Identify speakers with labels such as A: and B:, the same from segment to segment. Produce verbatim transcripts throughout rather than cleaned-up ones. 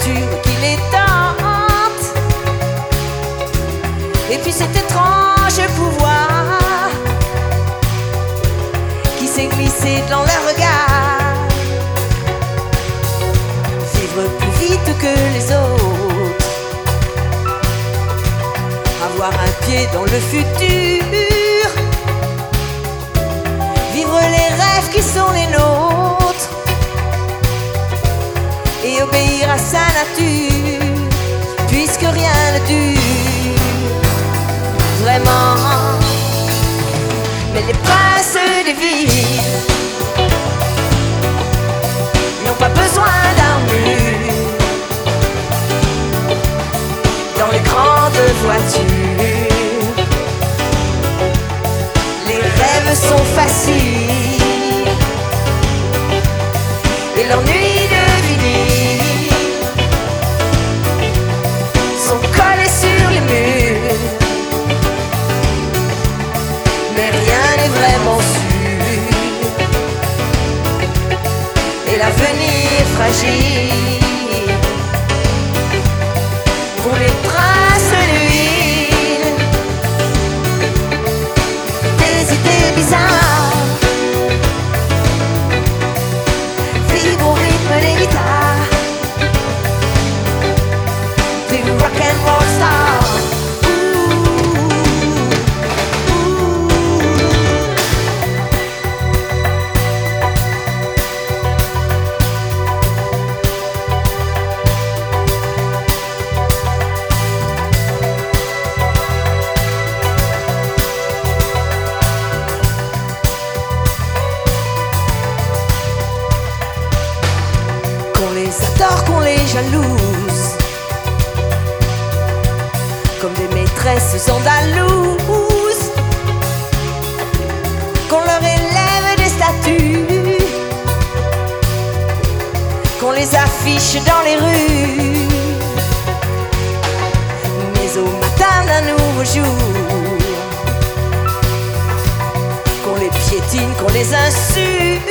A: voiture qui les tente. Et puis cet étrange pouvoir qui s'est glissé dans leur regard. Vivre plus vite que les autres, avoir un pied dans le futur, vivre les rêves qui sont les nôtres et obéir à sa nature, puisque rien ne dure vraiment. Mais les princes des villes n'ont pas besoin d'armure dans les grandes voitures. Les rêves sont faciles et l'ennui de vinyle sont collés sur les murs. Mais rien n'est vraiment sûr et l'avenir fragile pour les princes de l'huile. Des idées bizarres vibrent au rythme des guitares, des rock and roll stars. Qu'on les adore, qu'on les jalouse, comme des maîtresses andalouses, qu'on leur élève des statues, qu'on les affiche dans les rues. Mais au matin d'un nouveau jour, qu'on les piétine, qu'on les insulte,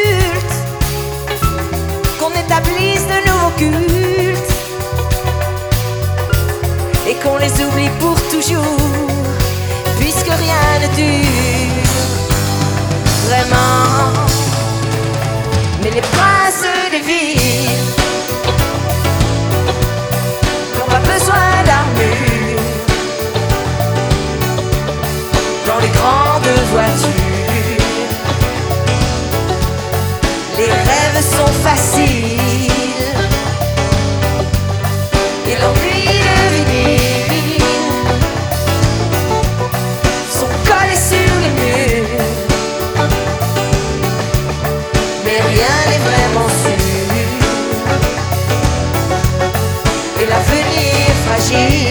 A: qu'on établisse de nouveaux cultes et qu'on les oublie pour toujours, puisque rien ne dure vraiment. Mais les princes des villes n'ont pas besoin d'armure dans les grandes voitures. Les rêves sont faciles et l'ennui de vinyle sont collés sur les murs. Mais rien n'est vraiment sûr et l'avenir fragile